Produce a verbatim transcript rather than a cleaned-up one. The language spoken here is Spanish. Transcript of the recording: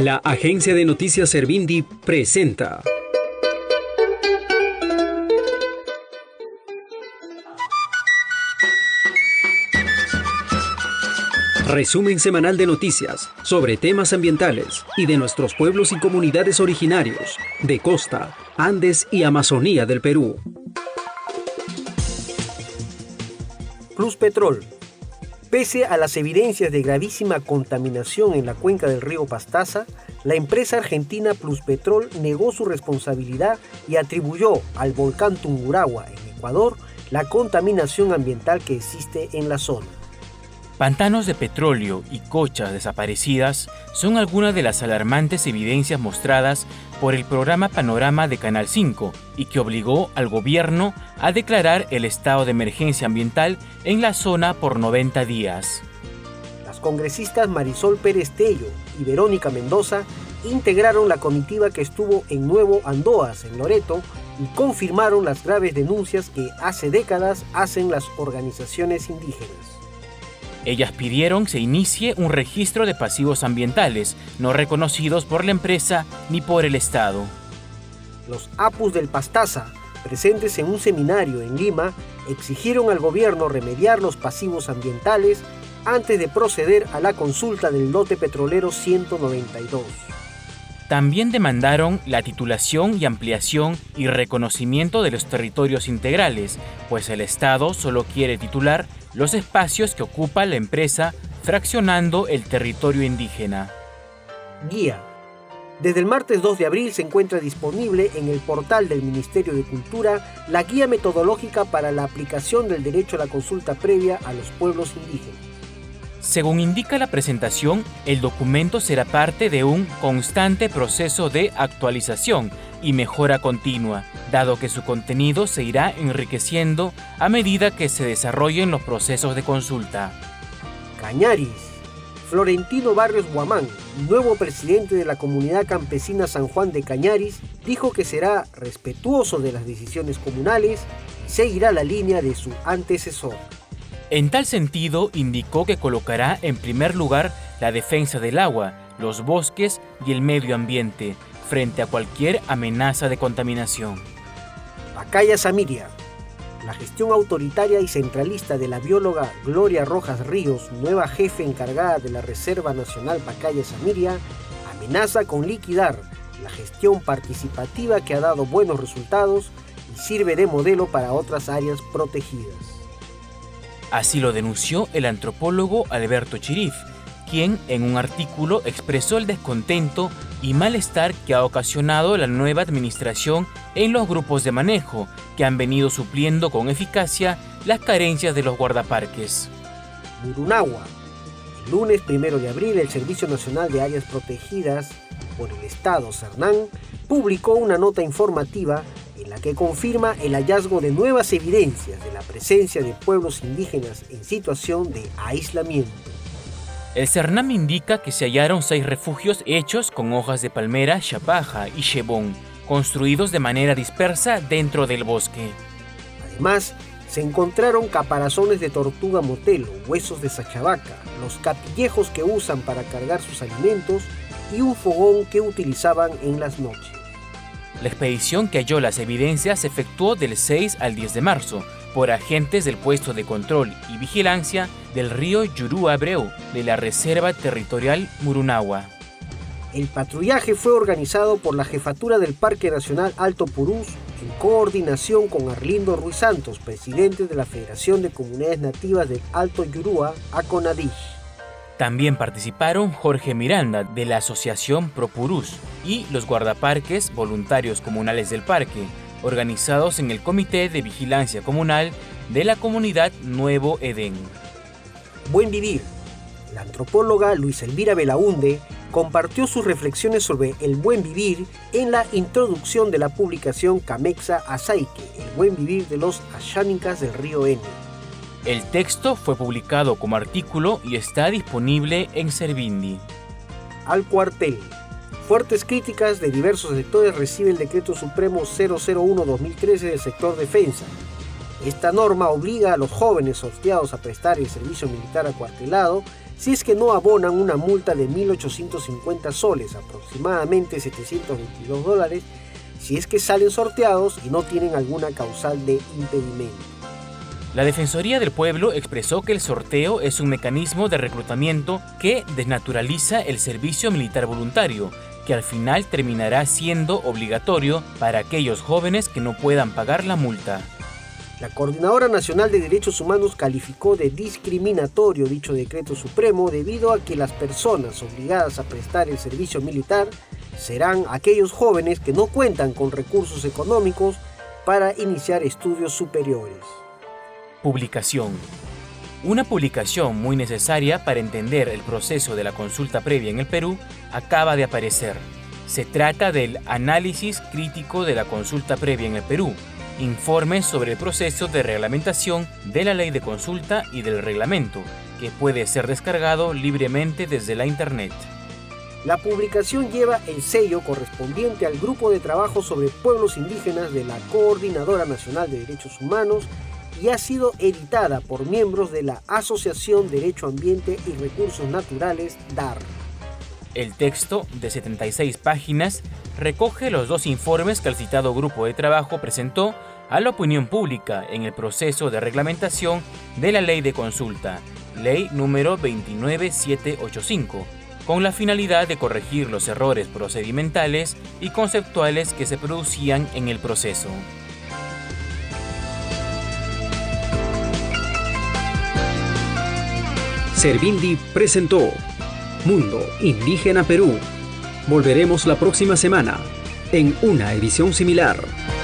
La agencia de noticias Servindi presenta resumen semanal de noticias sobre temas ambientales y de nuestros pueblos y comunidades originarios de costa, Andes y Amazonía del Perú. Pluspetrol. Pese a las evidencias de gravísima contaminación en la cuenca del río Pastaza, la empresa argentina Pluspetrol negó su responsabilidad y atribuyó al volcán Tungurahua en Ecuador la contaminación ambiental que existe en la zona. Pantanos de petróleo y cochas desaparecidas son algunas de las alarmantes evidencias mostradas por el programa Panorama de Canal cinco y que obligó al gobierno a declarar el estado de emergencia ambiental en la zona por noventa días. Las congresistas Marisol Pérez Tello y Verónica Mendoza integraron la comitiva que estuvo en Nuevo Andoas, en Loreto, y confirmaron las graves denuncias que hace décadas hacen las organizaciones indígenas. Ellas pidieron se inicie un registro de pasivos ambientales no reconocidos por la empresa ni por el Estado. Los Apus del Pastaza, presentes en un seminario en Lima, exigieron al gobierno remediar los pasivos ambientales antes de proceder a la consulta del lote petrolero ciento noventa y dos. También demandaron la titulación y ampliación y reconocimiento de los territorios integrales, pues el Estado solo quiere titular los espacios que ocupa la empresa, fraccionando el territorio indígena. Guía. Desde el martes dos de abril se encuentra disponible en el portal del Ministerio de Cultura la guía metodológica para la aplicación del derecho a la consulta previa a los pueblos indígenas. Según indica la presentación, el documento será parte de un constante proceso de actualización y mejora continua, dado que su contenido se irá enriqueciendo a medida que se desarrollen los procesos de consulta. Cañaris. Florentino Barrios Guamán, nuevo presidente de la comunidad campesina San Juan de Cañaris, dijo que será respetuoso de las decisiones comunales y seguirá la línea de su antecesor. En tal sentido, indicó que colocará en primer lugar la defensa del agua, los bosques y el medio ambiente, frente a cualquier amenaza de contaminación. Pacaya Samiria. La gestión autoritaria y centralista de la bióloga Gloria Rojas Ríos, nueva jefe encargada de la Reserva Nacional Pacaya Samiria, amenaza con liquidar la gestión participativa que ha dado buenos resultados y sirve de modelo para otras áreas protegidas. Así lo denunció el antropólogo Alberto Chirif, quien en un artículo expresó el descontento y malestar que ha ocasionado la nueva administración en los grupos de manejo, que han venido supliendo con eficacia las carencias de los guardaparques. Murunahua. El lunes primero de abril, el Servicio Nacional de Áreas Protegidas por el Estado, Cernán, publicó una nota informativa en la que confirma el hallazgo de nuevas evidencias de la presencia de pueblos indígenas en situación de aislamiento. El Cernam indica que se hallaron seis refugios hechos con hojas de palmera, chapaja y chebón, construidos de manera dispersa dentro del bosque. Además, se encontraron caparazones de tortuga motelo, huesos de sachabaca, los capillejos que usan para cargar sus alimentos y un fogón que utilizaban en las noches. La expedición que halló las evidencias se efectuó del seis al diez de marzo por agentes del puesto de control y vigilancia del río Yurú-Abreu de la Reserva Territorial Murunahua. El patrullaje fue organizado por la Jefatura del Parque Nacional Alto Purús en coordinación con Arlindo Ruiz Santos, presidente de la Federación de Comunidades Nativas del Alto Yurúa, ACONADISH. También participaron Jorge Miranda de la Asociación ProPurús y los guardaparques voluntarios comunales del parque, organizados en el Comité de Vigilancia Comunal de la comunidad Nuevo Edén. Buen vivir. La antropóloga Luisa Elvira Belaunde compartió sus reflexiones sobre el buen vivir en la introducción de la publicación Camexa Asaike, el buen vivir de los Ashánicas del río Ene. El texto fue publicado como artículo y está disponible en Servindi. Al cuartel. Fuertes críticas de diversos sectores recibe el Decreto Supremo cero cero uno guión dos mil trece del sector defensa. Esta norma obliga a los jóvenes sorteados a prestar el servicio militar acuartelado si es que no abonan una multa de mil ochocientos cincuenta soles, aproximadamente setecientos veintidós dólares, si es que salen sorteados y no tienen alguna causal de impedimento. La Defensoría del Pueblo expresó que el sorteo es un mecanismo de reclutamiento que desnaturaliza el servicio militar voluntario, que al final terminará siendo obligatorio para aquellos jóvenes que no puedan pagar la multa. La Coordinadora Nacional de Derechos Humanos calificó de discriminatorio dicho decreto supremo debido a que las personas obligadas a prestar el servicio militar serán aquellos jóvenes que no cuentan con recursos económicos para iniciar estudios superiores. Publicación. Una publicación muy necesaria para entender el proceso de la consulta previa en el Perú acaba de aparecer. Se trata del Análisis crítico de la consulta previa en el Perú, informe sobre el proceso de reglamentación de la ley de consulta y del reglamento, que puede ser descargado libremente desde la Internet. La publicación lleva el sello correspondiente al Grupo de Trabajo sobre Pueblos Indígenas de la Coordinadora Nacional de Derechos Humanos y ha sido editada por miembros de la Asociación Derecho Ambiente y Recursos Naturales D A R. El texto, de setenta y seis páginas, recoge los dos informes que el citado grupo de trabajo presentó a la opinión pública en el proceso de reglamentación de la Ley de Consulta, Ley número veintinueve mil setecientos ochenta y cinco, con la finalidad de corregir los errores procedimentales y conceptuales que se producían en el proceso. Servindi presentó Mundo Indígena Perú. Volveremos la próxima semana en una edición similar.